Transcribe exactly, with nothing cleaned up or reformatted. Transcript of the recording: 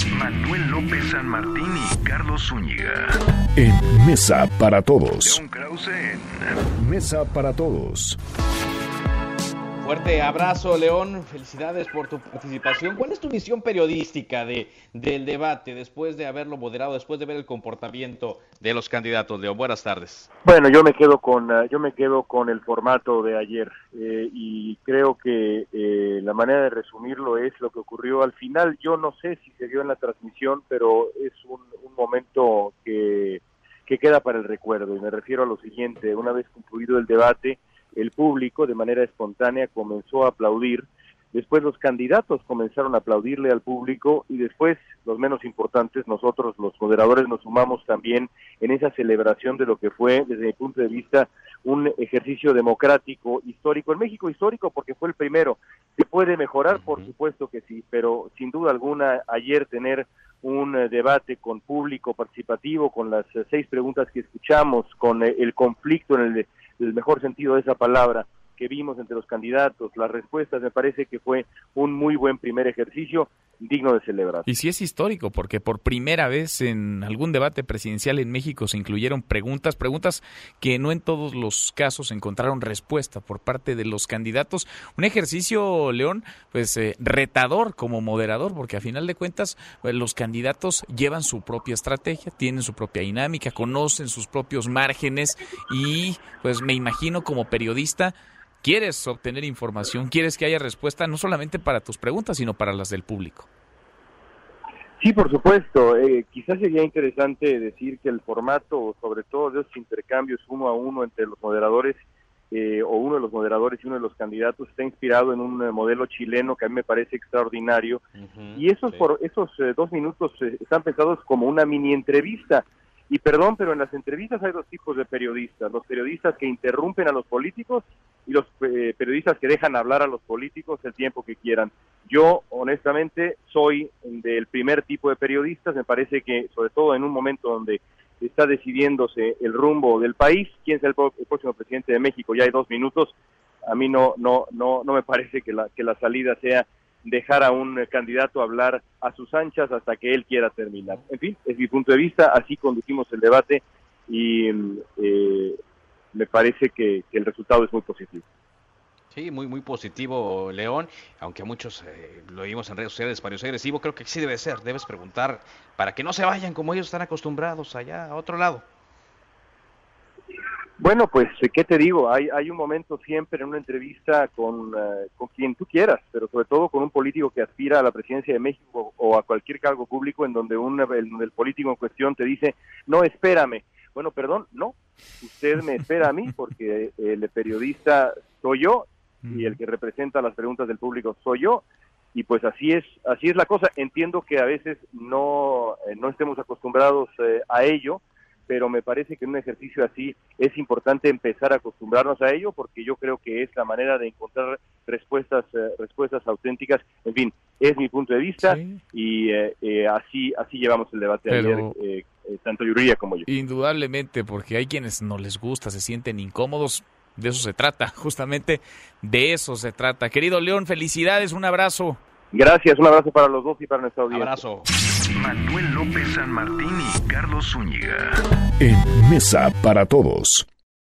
Manuel López San Martín y Carlos Zúñiga. En Mesa para Todos. León Krause en Mesa para Todos. Fuerte abrazo, León. Felicidades por tu participación. ¿Cuál es tu visión periodística de, del debate después de haberlo moderado, después de ver el comportamiento de los candidatos, León? Buenas tardes. Bueno, yo me quedo con uh, yo me quedo con el formato de ayer eh, y creo que eh, la manera de resumirlo es lo que ocurrió al final. Yo no sé si se dio en la transmisión, pero es un, un momento que, que queda para el recuerdo. Y me refiero a lo siguiente: una vez concluido el debate, el público de manera espontánea comenzó a aplaudir, después los candidatos comenzaron a aplaudirle al público y después, los menos importantes, nosotros los moderadores nos sumamos también en esa celebración de lo que fue, desde mi punto de vista, un ejercicio democrático histórico. En México histórico porque fue el primero. ¿Se puede mejorar? Por supuesto que sí, pero sin duda alguna ayer tener un eh, debate con público participativo, con las eh, seis preguntas que escuchamos, con eh, el conflicto en el, el mejor sentido de esa palabra que vimos entre los candidatos, las respuestas, me parece que fue un muy buen primer ejercicio digno de celebrar. Y sí es histórico, porque por primera vez en algún debate presidencial en México se incluyeron preguntas, preguntas que no en todos los casos encontraron respuesta por parte de los candidatos. Un ejercicio, León, pues eh, retador como moderador, porque a final de cuentas pues, los candidatos llevan su propia estrategia, tienen su propia dinámica, conocen sus propios márgenes y pues me imagino como periodista quieres obtener información, quieres que haya respuesta no solamente para tus preguntas, sino para las del público. Sí, por supuesto. Eh, quizás sería interesante decir que el formato, sobre todo de esos intercambios uno a uno entre los moderadores, eh, o uno de los moderadores y uno de los candidatos, está inspirado en un eh, modelo chileno que a mí me parece extraordinario. Uh-huh, y esos, sí. por, esos eh, dos minutos eh, están pensados como una mini entrevista. Y perdón, pero en las entrevistas hay dos tipos de periodistas: los periodistas que interrumpen a los políticos y los eh, periodistas que dejan hablar a los políticos el tiempo que quieran. Yo, honestamente, soy del primer tipo de periodistas. Me parece que, sobre todo en un momento donde está decidiéndose el rumbo del país, quién sea el, el próximo presidente de México, ya hay dos minutos, a mí no no no no me parece que la que la salida sea dejar a un candidato hablar a sus anchas hasta que él quiera terminar. En fin, es mi punto de vista, así conducimos el debate y eh, me parece que, que el resultado es muy positivo. Sí, muy muy positivo, León, aunque a muchos eh, lo vimos en redes sociales, pareció agresivo. Creo que sí debe ser, debes preguntar para que no se vayan como ellos están acostumbrados allá a otro lado. Bueno, pues, ¿qué te digo? Hay hay un momento siempre en una entrevista con, uh, con quien tú quieras, pero sobre todo con un político que aspira a la presidencia de México o a cualquier cargo público en donde un, el, el político en cuestión te dice, no, espérame. Bueno, perdón, no, usted me espera a mí porque el periodista soy yo y el que representa las preguntas del público soy yo. Y pues así es, así es la cosa. Entiendo que a veces no, eh, no estemos acostumbrados eh, a ello, pero me parece que en un ejercicio así es importante empezar a acostumbrarnos a ello, porque yo creo que es la manera de encontrar respuestas eh, respuestas auténticas. En fin, es mi punto de vista, sí. y eh, eh, así así llevamos el debate pero... ayer, eh, eh, tanto Yuriria como yo. Indudablemente, porque hay quienes no les gusta, se sienten incómodos. De eso se trata, justamente de eso se trata. Querido León, felicidades, un abrazo. Gracias, un abrazo para los dos y para nuestra audiencia. Abrazo. Manuel López San Martín y Carlos Zúñiga. En Mesa para Todos.